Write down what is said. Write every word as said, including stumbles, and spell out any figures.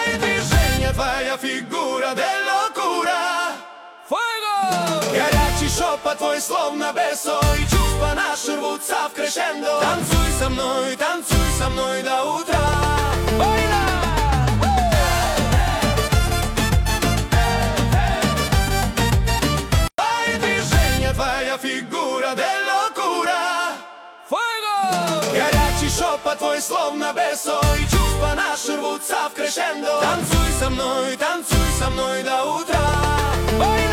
Твои движения, твоя фигура, де локура. Fuego! Горячий шепот твой, словно бесо, и чувства наши рвутся в крешендо. Танцуй со мной, танцуй со мной до утра. Baila! Твои движения, твоя фигура, де локура. Fuego! Горячий шепот твой, словно бесо, и чувства наши рвутся в крешендо. Танцуй со мной, танцуй со мной до утра. Baila!